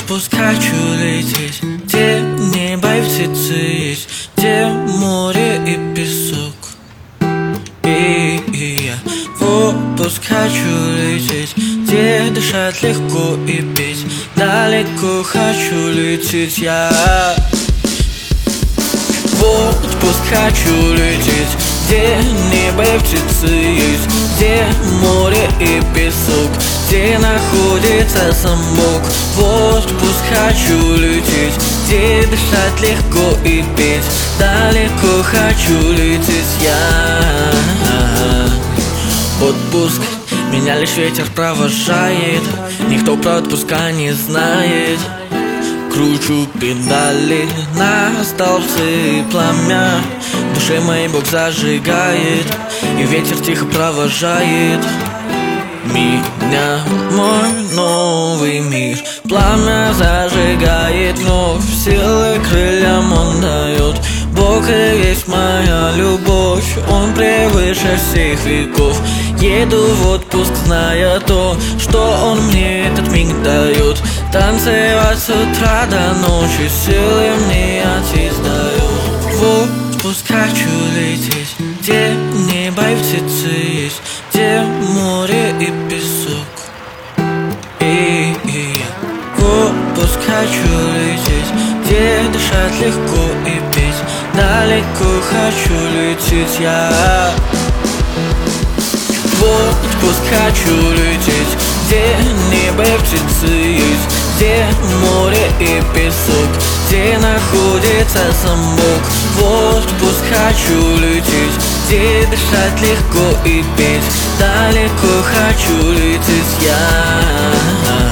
отпуск хочу лететь, где небо и птицы есть, где море и песок. И я в отпуск хочу лететь, где дышать легко и петь, далеко хочу лететь я. В отпуск хочу лететь, где небо и птицы есть, где море и песок, где находится сам Бог. В отпуск хочу лететь, где дышать легко и петь, далеко хочу лететь я. Отпуск, меня лишь ветер провожает, никто про отпуска не знает. Кручу педали на столбцы пламя, в душе моей Бог зажигает, и ветер тихо провожает меня, мой новый мир. Пламя зажигает вновь, силы крыльям Он дает. Бог и есть моя любовь, Он превыше всех веков. Еду в отпуск, зная то, что Он мне этот миг дает. Танцевать с утра до ночи, силы мне Отец дает. В отпуск хочу лететь, где небо и птицы есть, где море и песок. И я в отпуск хочу лететь, где дышать легко и петь, далеко хочу лететь я. В отпуск хочу лететь, где небо и птицы есть, где море и песок, где находится сам Бог. В отпуск хочу лететь, где дышать легко и петь, далеко хочу лететь я.